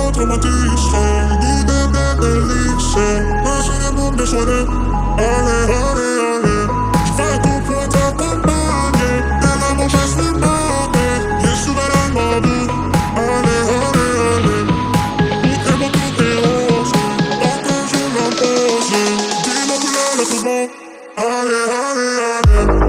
traumatisé. Guide de délice, me suis des bombes de soirée. Allez, allez, allez. J'fais tout pour t'accompagner. Et l'amour, je suis parti. Je suis souverain de ma vie. Allez, allez, allez. Tout est beau, tout est rose. Tant que je l'impose. Dis-moi plus là, le plus beau. Allez, allez, allez.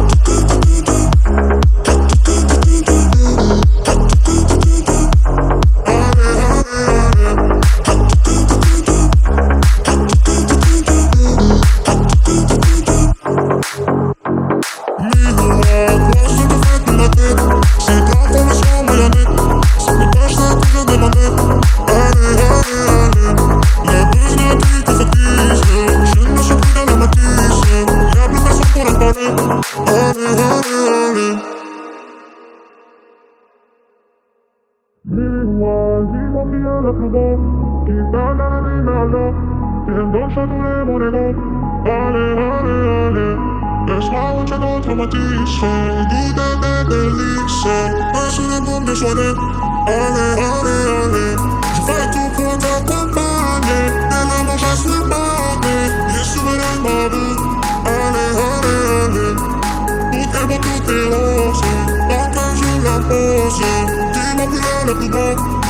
Dis-moi qui est le plus beau, qui donne la vie à l'eau, qui donne chatouiller mon ego. Allez, allez, allez, laisse-moi où tu dois traumatiser. Guide de délice, me suis des bombes de soirée. Allez, allez, allez, je fais tout pour t'accompagner. Et l'amour, je suis parti, je suis souverain de ma vie. Allez, allez, allez, tout est beau, tout est rose. Tant que je l'impose, dis-moi qui est le plus beau.